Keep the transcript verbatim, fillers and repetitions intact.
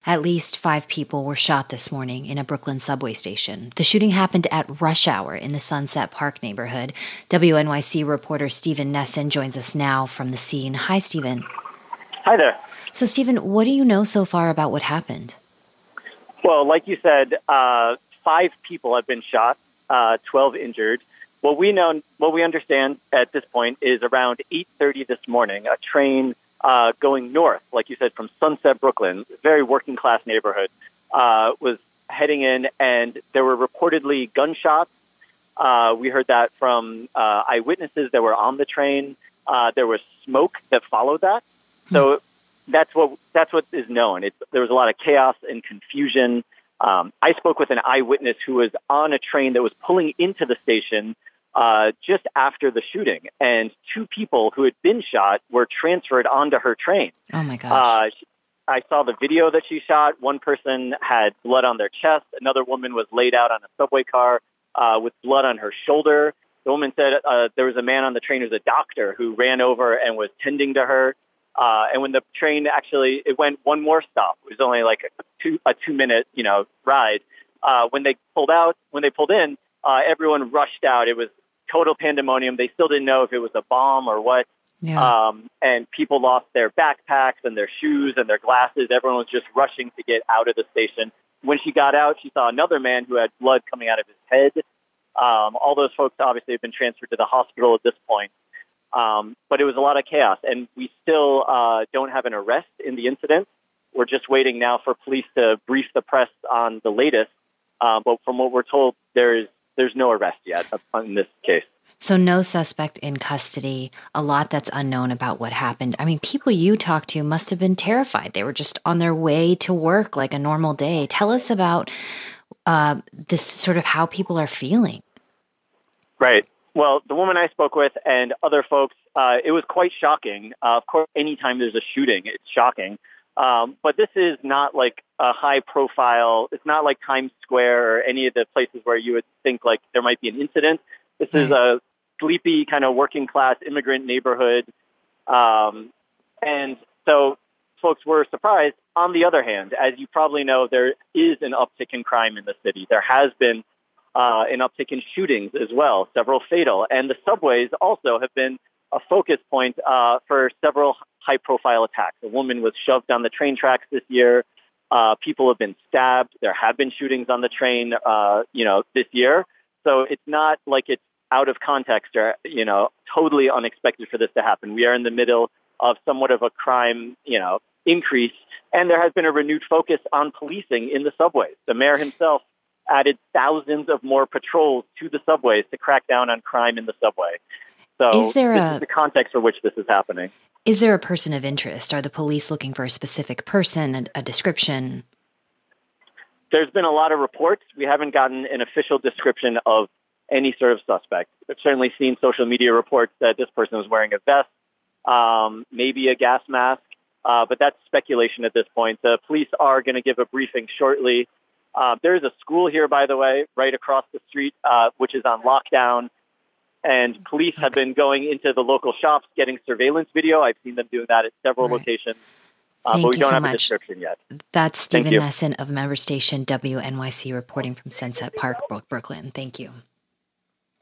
At least five people were shot this morning in a Brooklyn subway station. The shooting happened at rush hour in the Sunset Park neighborhood. W N Y C reporter Steven Nesson joins us now from the scene. Hi, Steven. Hi there. So, Steven, what do you know so far about what happened? Well, like you said, uh, five people have been shot, uh, twelve injured. What we know, what we understand at this point is around eight thirty this morning, a train uh, going north, like you said, from Sunset, Brooklyn, very working class neighborhood, uh, was heading in, and there were reportedly gunshots. Uh, we heard that from uh, eyewitnesses that were on the train. Uh, there was smoke that followed that. So that's what that's what is known. It's, there was a lot of chaos and confusion. Um, I spoke with an eyewitness who was on a train that was pulling into the station uh, just after the shooting, and two people who had been shot were transferred onto her train. Oh, my gosh. Uh, I saw the video that she shot. One person had blood on their chest. Another woman was laid out on a subway car uh, with blood on her shoulder. The woman said uh, there was a man on the train who was a doctor who ran over and was tending to her. Uh, and when the train actually, it went one more stop. It was only like a two, a two minute, you know, ride. Uh, when they pulled out, when they pulled in, uh, everyone rushed out. It was total pandemonium. They still didn't know if it was a bomb or what. Yeah. Um, and people lost their backpacks and their shoes and their glasses. Everyone was just rushing to get out of the station. When she got out, she saw another man who had blood coming out of his head. Um, all those folks obviously have been transferred to the hospital at this point. Um, but it was a lot of chaos, and we still uh, don't have an arrest in the incident. We're just waiting now for police to brief the press on the latest. Uh, but from what we're told, there's there's no arrest yet in this case. So no suspect in custody, a lot that's unknown about what happened. I mean, people you talked to must have been terrified. They were just on their way to work like a normal day. Tell us about uh, this sort of how people are feeling. Right. Well, the woman I spoke with and other folks, uh, it was quite shocking. Uh, of course, anytime there's a shooting, it's shocking. Um, but this is not like a high profile. It's not like Times Square or any of the places where you would think like there might be an incident. This right. is a sleepy kind of working class immigrant neighborhood. Um, and so folks were surprised. On the other hand, as you probably know, there is an uptick in crime in the city. There has been Uh, an uptick in shootings as well, several fatal. And the subways also have been a focus point uh, for several high-profile attacks. A woman was shoved on the train tracks this year. Uh, people have been stabbed. There have been shootings on the train, uh, you know, this year. So it's not like it's out of context or, you know, totally unexpected for this to happen. We are in the middle of somewhat of a crime, you know, increase. And there has been a renewed focus on policing in the subways. The mayor himself added thousands of more patrols to the subways to crack down on crime in the subway. So is there this a, is the context for which this is happening. Is there a person of interest? Are the police looking for a specific person, a, a description? There's been a lot of reports. We haven't gotten an official description of any sort of suspect. I've certainly seen social media reports that this person was wearing a vest, um, maybe a gas mask, uh, but that's speculation at this point. The police are going to give a briefing shortly. Uh, there is a school here, by the way, right across the street, uh, which is on lockdown. And police have been going into the local shops, getting surveillance video. I've seen them doing that at several right. locations. Uh, Thank but we you don't so have much. a description yet. That's Steven Nesson of member station W N Y C reporting from Sunset Park, Brooklyn. Thank you.